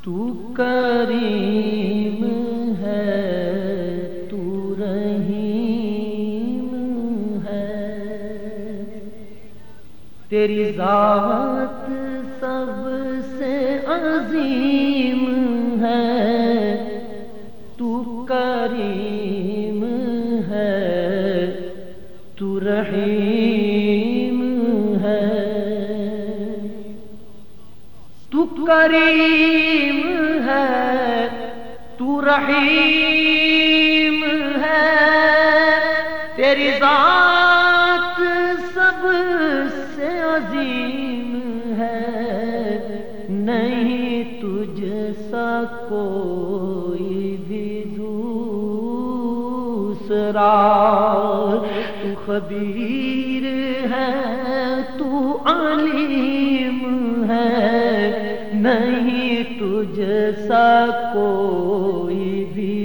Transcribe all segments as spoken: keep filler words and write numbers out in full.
تو کریم ہے تو رحیم ہے، تیری ذات سب سے عظیم ہے، تو کریم ہے تو رحیم ہے، تو کریم ہے تو رحیم ہے، تیری ذات سب سے عظیم ہے، نہیں تجھ سا کوئی بھی دوسرا، تو خبیر ہے تو علیم ہے، نہیں تجھ سا کوئی بھی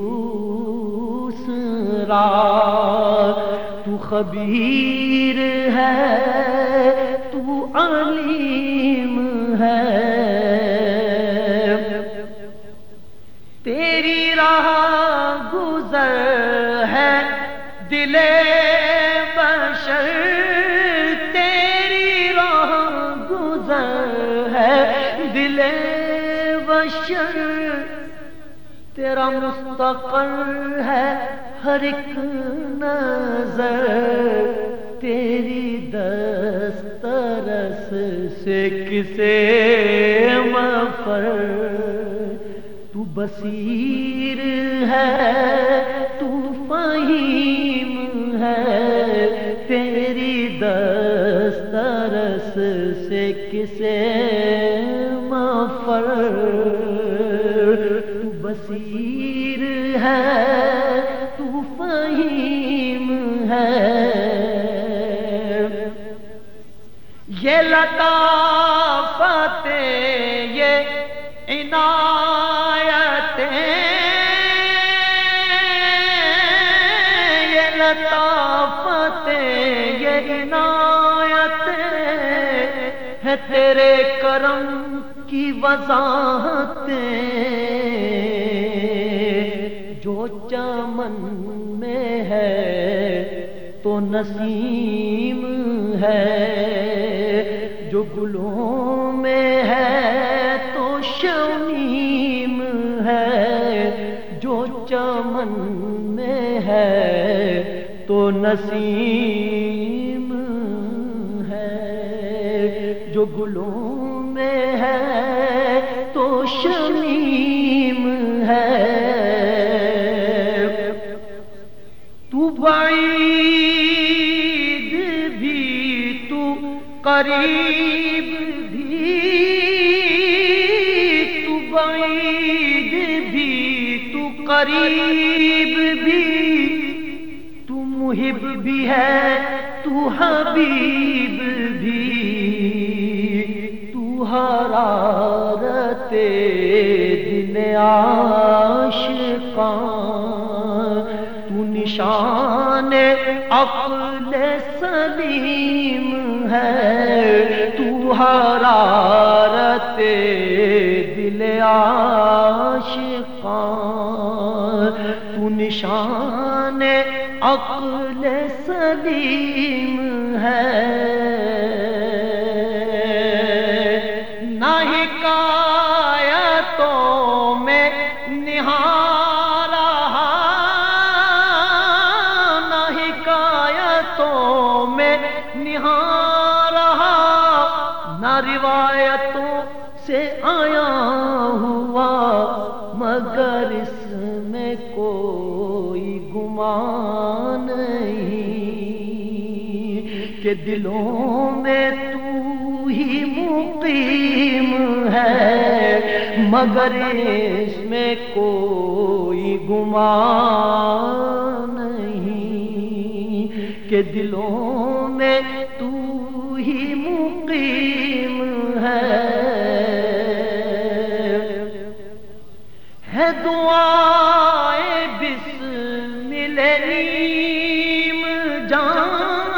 دوسرا، تو خبیر ہے تو علیم ہے، تیری راہ گزر ہے دل بشر، تیری راہ گزر ہے دل بشر، تیرا مستقر ہے ہر ایک نظر، تیری دسترس سے کسے مفر، تو بصیر ہے تو فہیم ہے، تیری دسترس سے کسے مفر، تو بصیر ہے تو فہیم ہے، یہ لطافت یہ عنایتیں، یہ لطافت یہ عنایتیں ہے، تیرے کرم کی وضاحتیں، جو چمن میں ہے تو نسیم ہے، جو گلوں میں ہے تو شمیم ہے، جو چمن میں ہے تو نسیم ہے، جو گلوں میں ہے تو شمیم ہے، تو بعید بھی تو قریب بھی، تو بعید بھی تو قریب بھی، تو محب بھی ہے تو حبیب بھی، تو حرارت دل عاشقاں، تو نشان عقل سلیم ہے، تو حرارت دل عاشقاں، تو نشان عقل سلیم ہے، نہ حکایتوں میں نہاں رہا، نہ حکایتوں میں نہاں رہا، نہ روایتوں سے آیا ہوا، مگر اس میں کوئی گمان نہیں کہ دلوں میں تو ہی مقیم ہے، مگر اس میں کوئی گمان نہیں کہ دلوں میں تو ہی مقیم ہے، ہے دعائے بسمل نیم جان،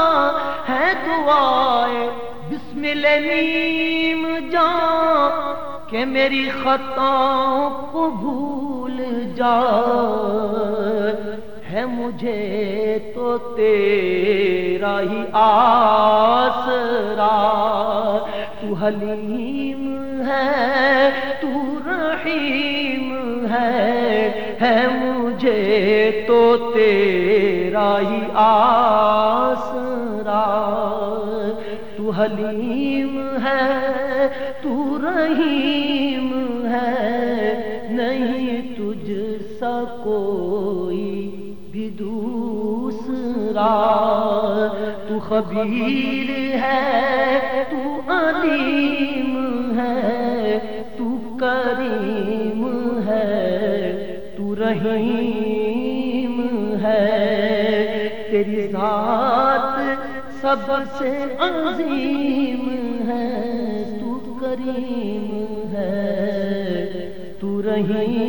ہے دعائے بسمل نیم جان، کہ میری خطاؤں کو بھول جائے، ہے مجھے تو تیرا ہی آسرا، تو حلیم ہے تو رحیم ہے، ہے مجھے تو تیرا ہی آسرا، تو حلیم ہے تو رحیم ہے، نہیں تجھ سا کوئی بھی دوسرا، تو خبیر ہے تو علیم ہے، تو کریم ہے تو رحیم ہے، تیری ذات سب سے عظیم ہے، تو کریم ہے تو رحیم